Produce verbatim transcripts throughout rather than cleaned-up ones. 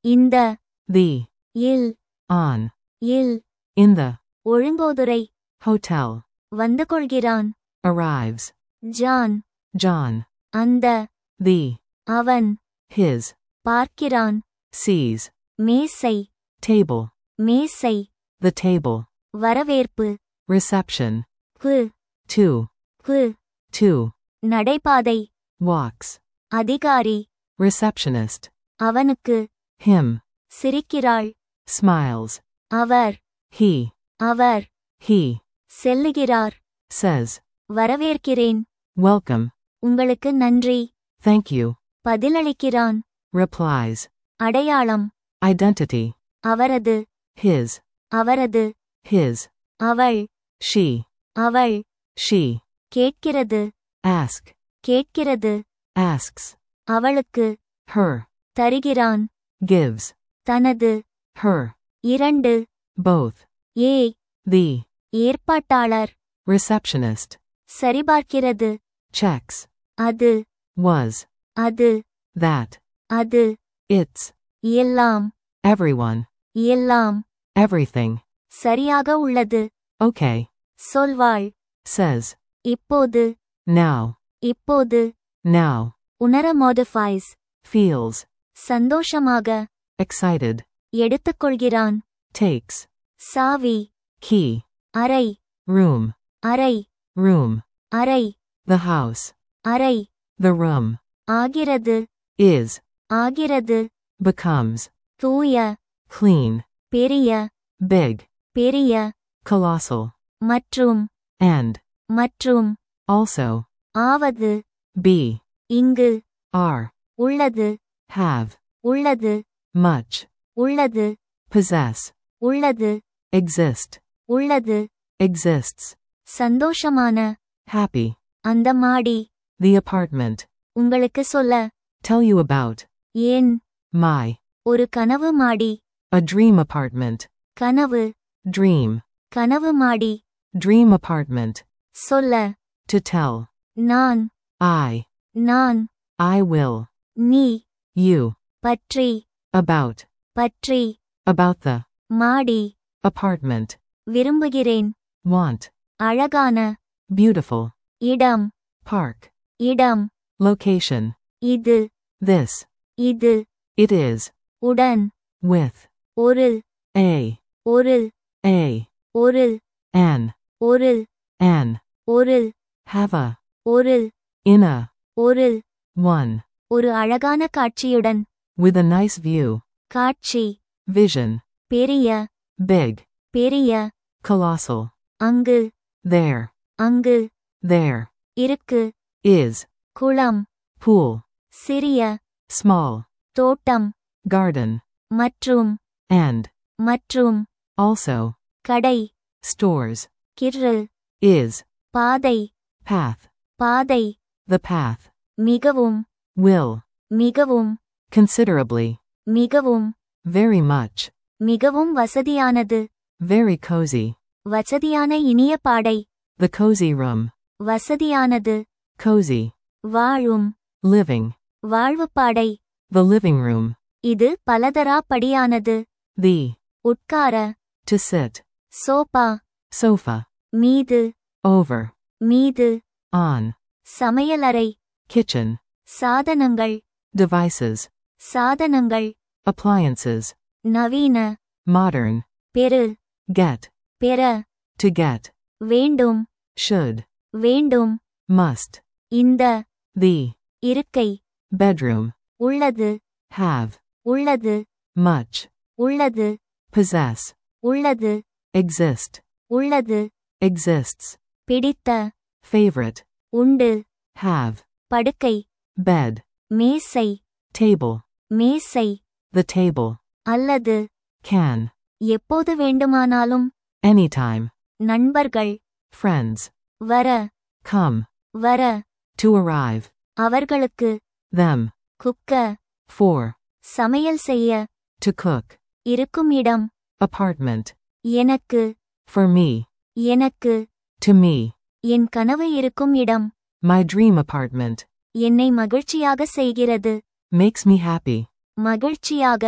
இந்த the will on இல் in the ஒழுங்கோதுரை hotel வந்து கொள்கிறான் arrives ஜான் John அந்த the அவன் his பார்க்கிறான் sees மேசை table மேசை the table வரவேற்பு reception கு to கு to நடைபாதை walks அதிகாரி receptionist அவனுக்கு him சிரிக்கிறாள் smiles அவர் he அவர் he செல்லுகிறார் says வரவேற்கிறேன் welcome உங்களுக்கு நன்றி thank you பதிலளிக்கிறான் replies அடையாளம் identity அவரது his அவரது his அவள் she அவள் she கேட்கிறது ask கேட்கிறது asks அவளுக்கு her தருகிறான் gives தனது her இரண்டு both ஏ the ஏற்பாட்டாளர் receptionist சரிபார்க்கிறது checks அது was அது that அது it's எல்லாம் everyone எல்லாம் everything சரியாக உள்ளது okay சொல்வாள் says இப்போது now இப்போது now உணர மோடிஃபைஸ் feels சந்தோஷமாக excited எடுத்துக்கொள்கிறான் takes சாவி key அறை room அறை room அறை the house அறை the room ஆகிறது is ஆகிறது becomes தூய clean பெரிய big பெரிய colossal மற்றும் and மற்றும் also ஆவது be இங்கு are உள்ளது have உள்ளது much உள்ளது possess உள்ளது exist உள்ளது exists சந்தோஷமான happy அந்த மாடி the apartment உங்களுக்கு சொல்ல tell you about ஏன் my ஒரு கனவு மாடி a dream apartment கனவு dream கனவு மாடி dream apartment சொல்ல to tell நான் I நான் I will நீ you பற்றி about பற்றி about the மாடி apartment விரும்புகிறேன் want அழகான beautiful இடம் park இடம் location இது this இது it is உடன் with ஒரு a ஒரு a ஒரு an ஒரு an ஒரு have a ஒரு in a ஒரு one ஒரு அழகான காட்சியுடன் with a nice view காட்சி vision பெரிய big பெரிய colossal அங்கு there அங்கு there இருக்கு is குளம் pool சிறிய small தோட்டம் garden மற்றும் and மற்றும் also கடை stores கிரு is பாதை path பாதை the path மிகவும் will மிகவும் considerably மிகவும் very much மிகவும் வசதியானது very cozy வசதியான இனிய பாடை the cozy room வசதியானது cozy வாழும் living வாழ்வு பாடை the living room இது பலதரா படியானது the உட்கார to sit சோபா sofa மீது over மீது on சமையலறை kitchen சாதனங்கள் devices சாதனங்கள் appliances நவீன modern பெரு get பெற to get வேண்டும் should வேண்டும் must இந்த the இருக்கை bedroom உள்ளது have உள்ளது much உள்ளது possess உள்ளது exist உள்ளது exists பிடித்த favorite உண்டு have படுக்கை bed மேசை table மேசை the table அல்லது can எப்போது வேண்டுமானாலும் anytime நண்பர்கள் friends வர come வர to arrive அவர்களுக்கு them குக்க for சமையல் செய்ய to cook இருக்கும் இடம் apartment எனக்கு for me எனக்கு to me என் கனவு இருக்கும் இடம் my dream apartment என்னை மகிழ்ச்சியாக செய்கிறது makes me happy மகிழ்ச்சியாக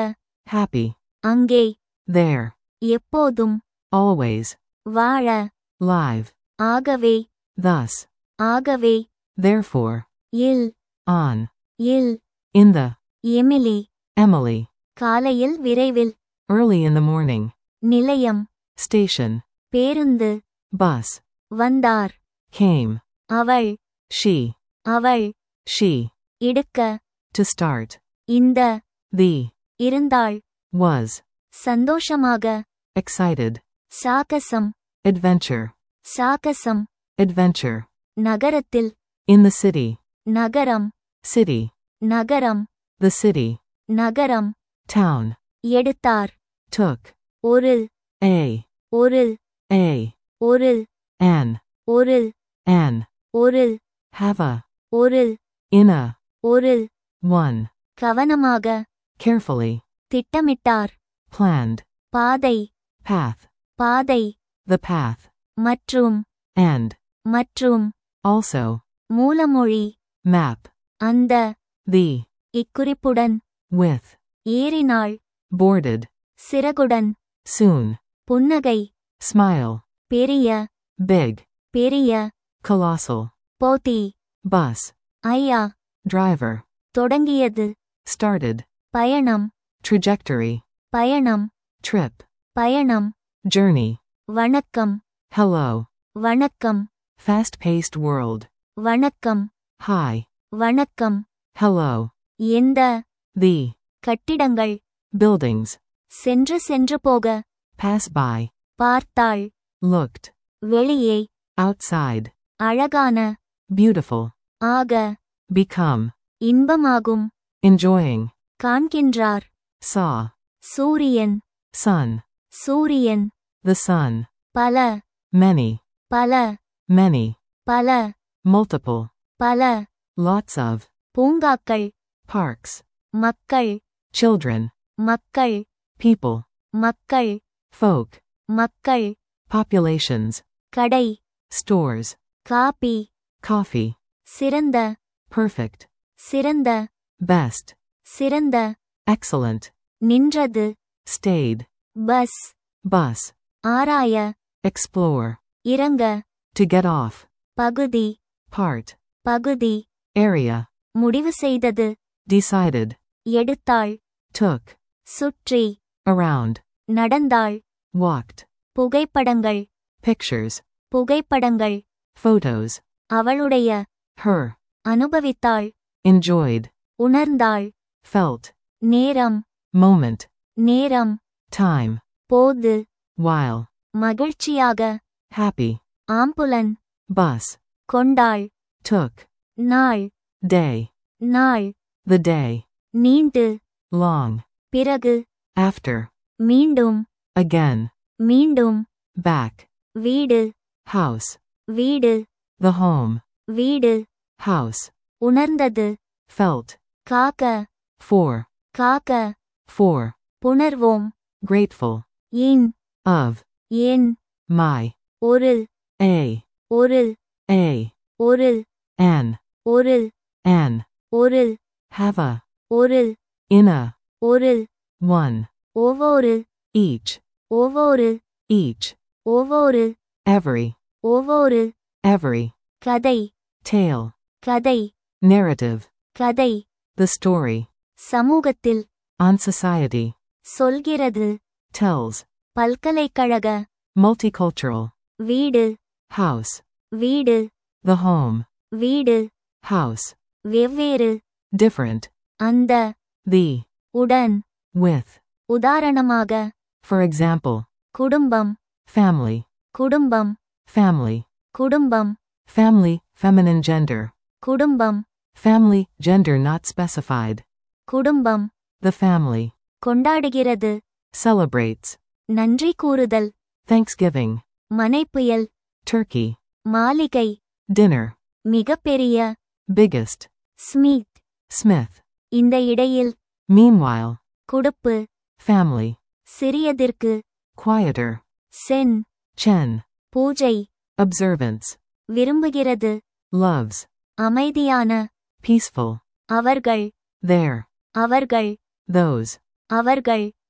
happy, அங்கே there, எப்போதும் always, வாழ live, ஆகவே thus, ஆகவே therefore, இல் on, இல் in the, எமிலி Emily, காலையில் விரைவில் early in the morning, நிலையம் station, பேருந்து bus, வந்தார் came, அவள் she, அவள் she, இடுக்க to start, இந்த the, இருந்தாள் was, சந்தோஷமாக excited, சாகசம் adventure, சாகசம் adventure, நகரத்தில் in the city, நகரம் city, நகரம் the city, நகரம் town, எடுத்தார் took, ஒரு a, ஒரு a, ஒரு an, ஒரு an, ஒரு have a, ஒரு in a, ஒரு one, கவனமாக carefully, திட்டமிட்டார் planned, பாதை path, பாதை the path, மற்றும் and, மற்றும் also, மூலமொழி map, அந்த the, இக்குறிப்புடன் with, ஏறினாள் boarded, சிறகுடன் soon, புன்னகை smile, பெரிய big, பெரிய colossal, போத்தி bus, ஐயா driver, தொடங்கியது started, பயணம் trajectory, பயணம் trip, பயணம் journey, வணக்கம் hello, வணக்கம் fast-paced world, வணக்கம் hi, வணக்கம் hello, எந்த the, கட்டிடங்கள் buildings, சென்று சென்று போக pass by, பார்த்தாள் looked, வெளியே outside, அழகான beautiful, ஆக become, இன்பமாகும் enjoying, காண்கின்றார் saw, சூரியன் sun, சூரியன் the sun, பல many, பல many, பல multiple, பல lots of, பூங்காக்கள் parks, மக்கள் children, மக்கள் people, மக்கள் folk, மக்கள் populations, கடை stores, காபி coffee, சிறந்த perfect, சிறந்த best, சிறந்த excellent, நின்றது stayed, பஸ் bus, ஆராய explore, இறங்க to get off, பகுதி part, பகுதி area, முடிவு செய்தது decided, எடுத்தாள் took, சுற்றி around, நடந்தாள் walked, புகைப்படங்கள் pictures, புகைப்படங்கள் photos, அவளுடைய her, அனுபவித்தாள் enjoyed, உணர்ந்தாள் felt, நேரம் moment, நேரம் time, போது while, மகிழ்ச்சியாக happy, ஆம்புலன் bus, கொண்டாள் took, நாள் day, நாள் the day, நீண்டு long, பிறகு after, மீண்டும் again, மீண்டும் back, வீடு house, வீடு the home, வீடு house, உணர்ந்தது felt, காக்க for, காக்க for, புணர்வோம் grateful, in of, N my, ஒரு a, ஒரு a, ஒரு an, ஒரு an, ஒரு have a, ஒரு in a, ஒரு one, ஒவ்வொரு each, ஒவ்வொரு each, ஒவ்வொரு every, ஒவ்வொரு every, கதை tale, கதை narrative, கதை the story, சமூகத்தில் on society, சொல்கிறது tells, பல்கலைக்கழக multicultural, வீடு house, வீடு the home, வீடு house, வெவ்வேறு different, அந்த the, உடன் with, உதாரணமாக for example, குடும்பம் family, குடும்பம் family, குடும்பம் family, feminine gender, குடும்பம் family, gender not specified, குடும்பம் the family, கொண்டாடுகிறது celebrates, நன்றி கூறுதல் Thanksgiving, மனைப்புயல் turkey, மாளிகை dinner, மிகப்பெரிய biggest, ஸ்மித் Smith, இந்த இடையில் meanwhile, குடுப்பு family, சிறியதிற்கு quieter, Sen chen, பூஜை observance, விரும்புகிறது loves, அமைதியான peaceful, அவர்கள் there, அவர்கள் those, அவர்கள்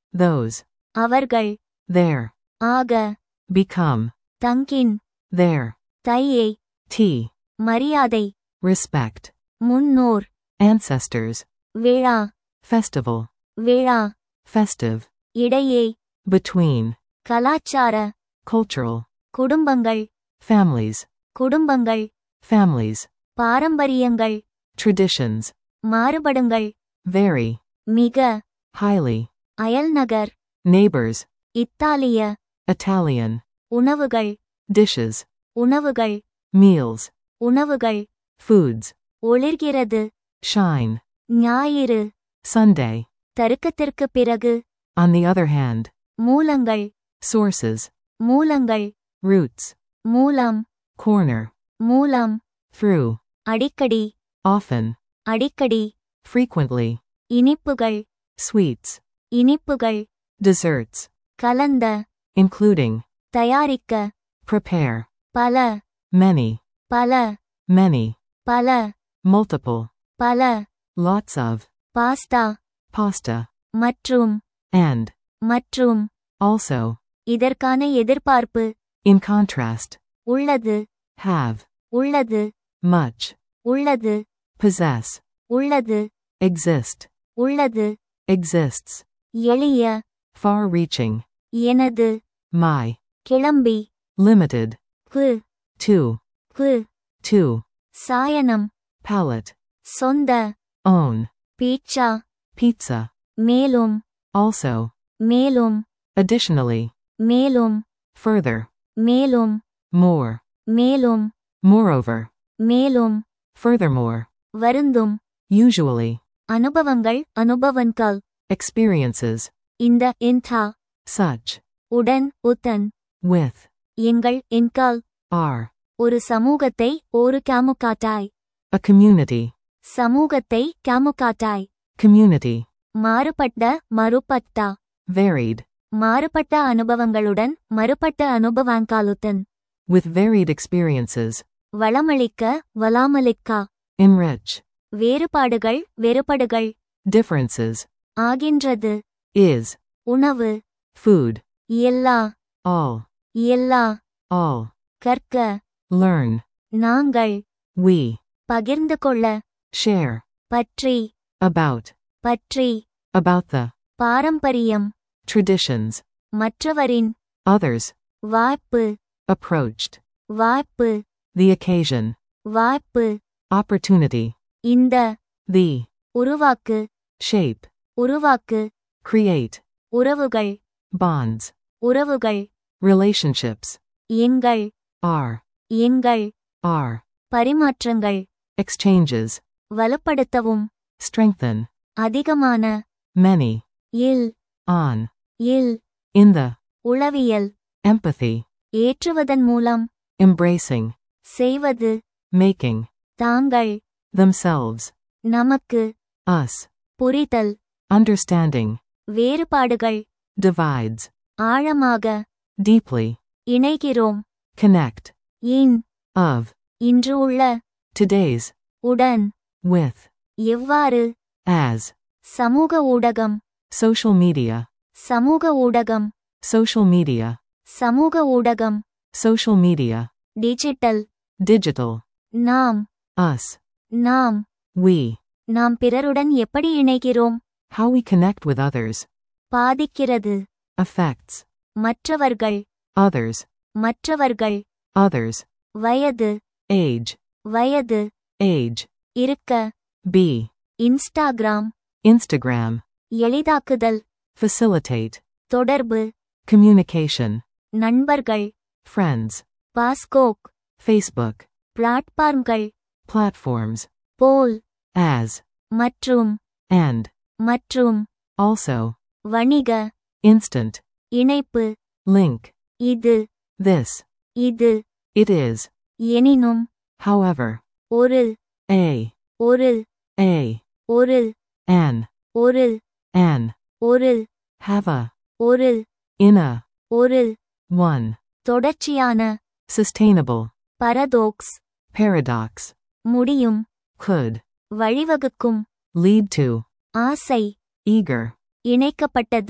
those, அவர்கள், their, ஆக, become, தங்கின், their, தையை, tea, மரியாதை, respect, முன்னோர், ancestors, விழா, festival, விழா, festive, இடையே, between, கலாச்சார, cultural, குடும்பங்கள், families, குடும்பங்கள், families, பாரம்பரியங்கள், traditions, மாறுபடுங்கள், vary, மிக, highly, அயல்நகர், neighbors, இத்தாலிய, Italian, உணவுகள், dishes, உணவுகள், meals, உணவுகள், foods, ஒளிர்கிறது, shine, ஞாயிறு, Sunday, தருக்கத்திற்கு பிறகு, on the other hand, மூலங்கள், sources, மூலங்கள், roots, மூலம், corner, மூலம், through, அடிக்கடி, often, அடிக்கடி, frequently, இனிப்புகள், sweets, இனிப்புகள், desserts, கலந்த, including, தயாரிக்க, prepare, பல, many, பல, many, பல, multiple, பல, lots of, பாஸ்தா, pasta, மற்றும், and, மற்றும், also, இதற்கான எதிர்பார்ப்பு, in contrast, உள்ளது, have, உள்ளது, much, உள்ளது, possess, உள்ளது, exist, உள்ளது, exists, எளிய, far-reaching, எனது, my, கிளம்பி, limited, கு, to, கு, to, சாயனம், palate, சொந்த, own, பீட்சா, pizza, மேலும், also, மேலும், additionally, மேலும், further, மேலும், more, மேலும், moreover, மேலும், furthermore, வருந்தும், usually, அனுபவங்கள், அனுபவங்கள், experiences, இந்த, இன்தா, such, உடன், உத்தன், with, எங்கள், என்கால், are, ஒரு சமூகத்தை, ஒரு காமுகாட்டாய், a community, சமூகத்தை, காமுகாட்டாய், community, மாறுபட்ட, மறுபட்ட, varied, மாறுபட்ட அனுபவங்களுடன், மறுபட்ட அனுபவாங்காலுத்தன், with varied experiences, வளமளிக்க, வளாமளிக்க, enrich, வேறுபாடுகள், வேறுபடுகள், differences, ஆகின்றது, is, உணவு, food, எல்லா, all, எல்லா, all, கற்க, learn, நாங்கள், we, பகிர்ந்து கொள்ள, share, பற்றி, about, பற்றி, about the, பாரம்பரியம், traditions, மற்றவரின், others, வாய்ப்பு, approached, வாய்ப்பு, the occasion, வாய்ப்பு, opportunity, இந்த, the, உருவாக்கு, shape, உருவாக்கு, create, உறவுகள், bonds, உறவுகள், relationships, எங்கள், are, எங்கள், are, பரிமாற்றங்கள், exchanges, வலுப்படுத்தவும், strengthen, அதிகமான, many, இல், on, இல், in the, உளவியல், empathy, ஏற்றுவதன் மூலம், embracing, செய்வது, making, தாங்கள், themselves, நமக்கு, us, புரிதல், understanding, வேறுபாடுகள், divides, ஆழமாக, deeply, இணைகிறோம், connect, இன், of, இன்று உள்ள, today's, உடன், with, எவ்வாறு, as, சமூக ஊடகம், social media, சமூக ஊடகம், social media, சமூக ஊடகம், social media, டிஜிட்டல், digital, நாம், us, நாம், we, நாம் பிறருடன் எப்படி இணைகிறோம், how we connect with others, பாதிக்கிறது, affects, மற்றவர்கள், others, மற்றவர்கள், others, வயது, age, வயது, age, இருக்க, be, இன்ஸ்டாகிராம், Instagram, எளிதாக்குதல், facilitate, தொடர்பு, communication, நண்பர்கள், friends, பாஸ்கோக், Facebook, பிளாட்பார்ம்கள், platforms, போல், as, மற்றும், and, மற்றும், also, வணிக, instant, இணைப்பு, link, இது, this, இது, it is, எனினும், however, ஒரு, a, ஒரு, a, ஒரு, an, ஒரு, an, ஒரு, have a, ஒரு, in a, ஒரு, one, தொடர்ச்சியான, sustainable, பரதோக்ஸ், paradox, முடியும், could, வழிவகுக்கும், lead to, ஆசை, eager, இணைக்கப்பட்டது,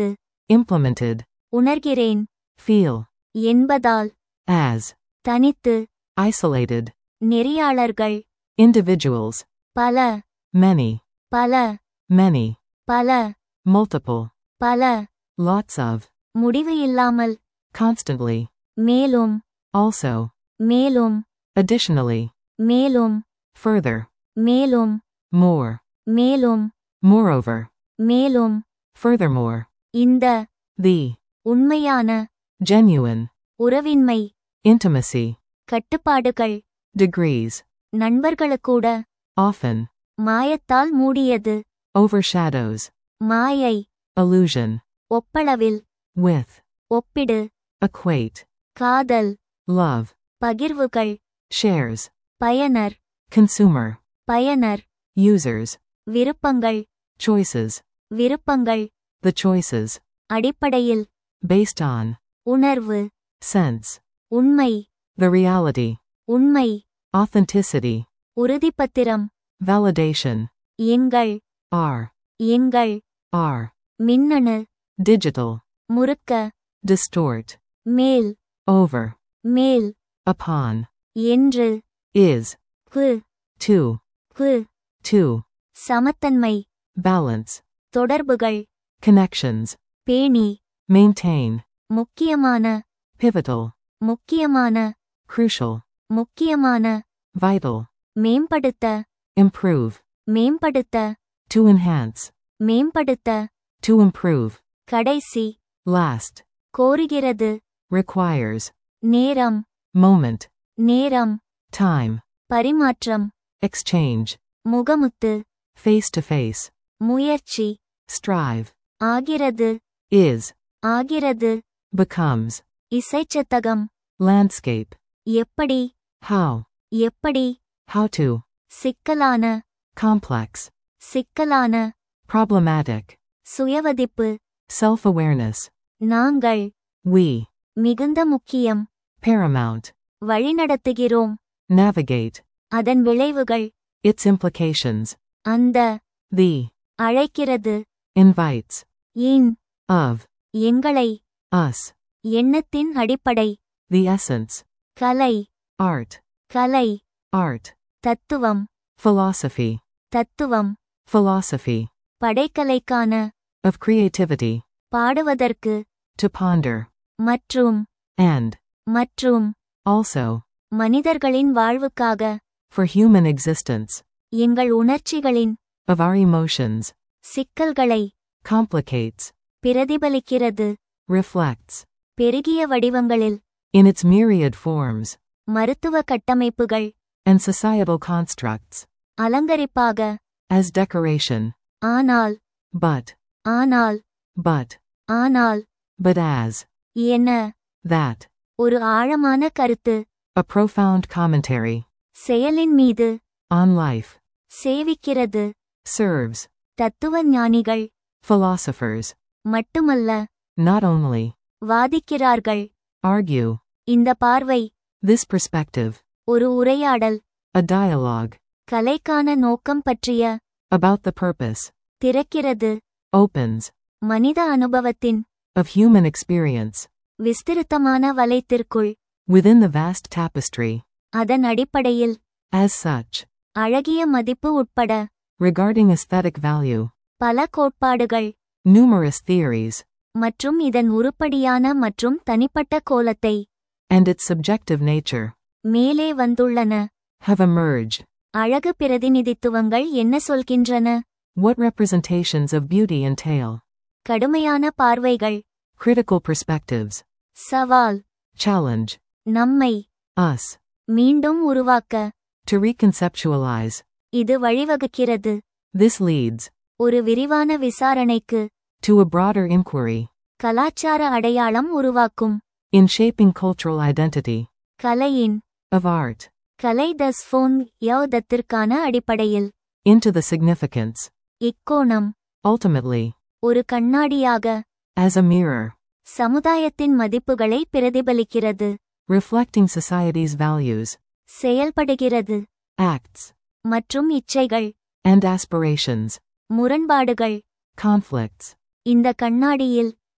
implemented, உணர்கிறேன் feel, என்பதால் as, தனித்து isolated, நெறியாளர்கள் individuals, பல many, பல many, பல multiple, பல lots of, முடிவு இல்லாமல் constantly, மேலும் also, மேலும் additionally, மேலும் further, மேலும் more, மேலும் moreover, மேலும் furthermore, இந்த the, உண்மையான genuine, உறவின்மை intimacy, கட்டுப்பாடுகள் degrees, நண்பர்களுக்கூட often, மாயத்தால் மூடியது overshadows, மாயை illusion, ஒப்பளவில் with, ஒப்பிடு equate, காதல் love, பகிர்வுகள் shares, பயனர் consumer, பயனர் users, விருப்பங்கள் choices, விருப்பங்கள் the choices, அடிப்படையில் based on, உணர்வு sense, உண்மை the reality, உண்மை authenticity, உறுதிப்பத்திரம் validation, எங்கள் are, எங்கள் are, மின்னணு digital, முறுக்க distort, மேல் over, மேல் upon, என்று is, கு to, கு to, சமத்தன்மை balance, தொடர்புகள் connections, பேணி maintain, முக்கியமான pivotal, முக்கியமான crucial, முக்கியமான vital, மேம்படுத்த improve, மேம்படுத்த to enhance, மேம்படுத்த to improve, கடைசி last, கோருகிறது requires, நேரம் moment, நேரம் time, பரிமாற்றம் exchange, முகமுத்து face to face, முயற்சி strive, ஆகிறது is, ஆகிறது becomes, இசைச்சத்தகம் landscape, எப்படி how, எப்படி how to, சிக்கலான complex, சிக்கலான problematic, சுயவதிப்பு self-awareness, நாங்கள் we, மிகுந்த முக்கியம் paramount, வழிநடத்துகிறோம் navigate, அதன் விளைவுகள் its implications, அந்த the, அழைக்கிறது invites, இன் of, எங்களை us, எண்ணத்தின் அடிப்படை the essence, Kalai art, Kalai art, தத்துவம் philosophy, தத்துவம் philosophy, படைக்கலைக்கான of creativity, பாடுவதற்கு to ponder, மற்றும் and, மற்றும் also, மனிதர்களின் வாழ்வுக்காக for human existence, எங்கள் உணர்ச்சிகளின் of our emotions, சிக்கல்களை complicates, பிரதிபலிக்கிறது reflects, பெருகிய வடிவங்களில் in its myriad forms, மருத்துவ கட்டமைப்புகள் and societal constructs, அலங்கரிப்பாக as decoration, ஆனால் but, ஆனால் but, ஆனால் but as, என that, ஒரு ஆழமான கருத்து a profound commentary, செயலின் மீது on life, சேவிக்கிறது serves, தத்துவ ஞானிகள் philosophers, மட்டுமல்ல not only, வாதிக்கிறார்கள் argue, இந்த பார்வை this perspective, ஒரு உரையாடல் a dialogue, கலைக்கான நோக்கம் பற்றிய about the purpose, திறக்கிறது opens, மனித அனுபவத்தின் of human experience, விஸ்திருத்தமான வலைத்திற்குள் within the vast tapestry, அதன் அடிப்படையில் as such, அழகிய மதிப்பு உட்பட regarding aesthetic value, பல கோட்பாடுகள் numerous theories, மற்றும் இதன் உருப்படியான மற்றும் தனிப்பட்ட கோலத்தை and its subjective nature, மேலே வந்துள்ளன have emerged. அழகு பிரதிநிதித்துவங்கள் என்ன சொல்கின்றன What representations of beauty entail? கடுமையான பார்வைகள் Critical perspectives, சவால் challenge, நம்மை us, மீண்டும் உருவாக்க to reconceptualize. இது வழிவகுக்கிறது This leads ஒரு விரிவான விசாரணைக்கு to a broader inquiry கலாச்சார அடையாளம் உருவாக்கும் in shaping cultural identity, கலையின் of art, கலை தஸ்ஃபோன் யௌதத்திற்கான அடிப்படையில் into the significance, இக்கோணம் ultimately, ஒரு கண்ணாடியாக as a mirror, சமுதாயத்தின் மதிப்புகளை பிரதிபலிக்கிறது reflecting society's values, செயல்படுகிறது acts, மற்றும் இச்சைகள் and aspirations, முரண்பாடுகள் conflicts, இந்த கண்ணாடியில்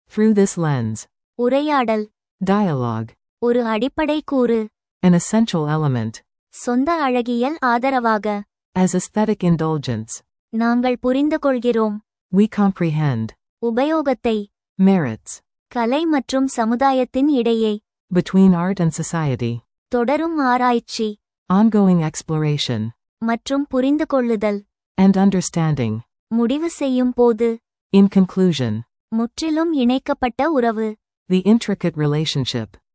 Through this lens. உரையாடல் Dialogue. ஒரு அடிப்படை கூறு. An essential element. சொந்த அழகியல் ஆதரவாக. As aesthetic indulgence. நாங்கள் புரிந்துகொள்கிறோம். We comprehend. உபயோகத்தை. Merits. கலை மற்றும் சமுதாயத்தின் இடையே. Between art and society. தொடரும் ஆராய்ச்சி. Ongoing exploration. மற்றும் புரிந்துகொள்ளுதல். And understanding. முடிவு செய்யும் போது. In conclusion. முற்றிலும் இணைக்கப்பட்ட உறவு. The intricate relationship.